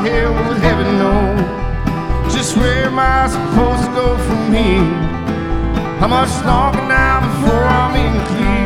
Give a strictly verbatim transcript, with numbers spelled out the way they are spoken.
hell would heaven know? Just where am I supposed to go from here? How much longer now before I'm in clear?